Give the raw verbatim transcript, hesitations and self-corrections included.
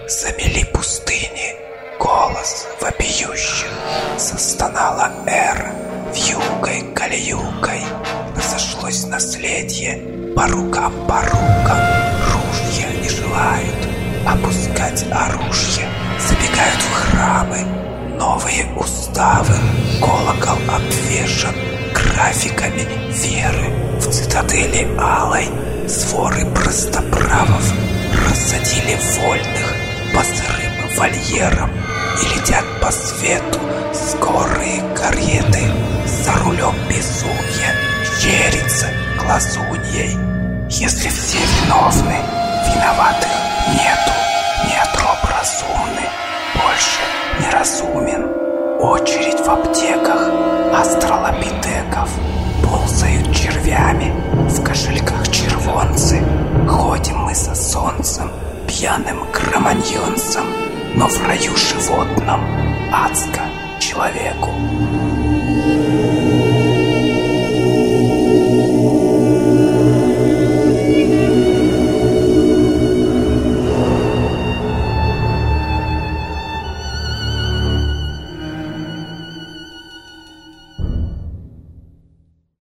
Замели пустыни, голос вопиющих. Застонала эра вьюгой-кольюгой. Разошлось наследие по рукам, по рукам. Ружья не желают опускать оружие. Забегают в храмы новые уставы. Колокол обвешан графиками веры. В цитадели алой своры простоправов рассадили вольных по сырым вольерам и летят по свету скорые кареты. За рулем безумья щерится глазуньей. Если все виновны, виноватых нету. Нет, роб разумный, больше неразумен. Очередь в аптеках астралопитеков. Ползают червями в кошельках червонцы. Ходим мы за солнцем, пьяным кроманьонцем, но в раю животном адско человеку.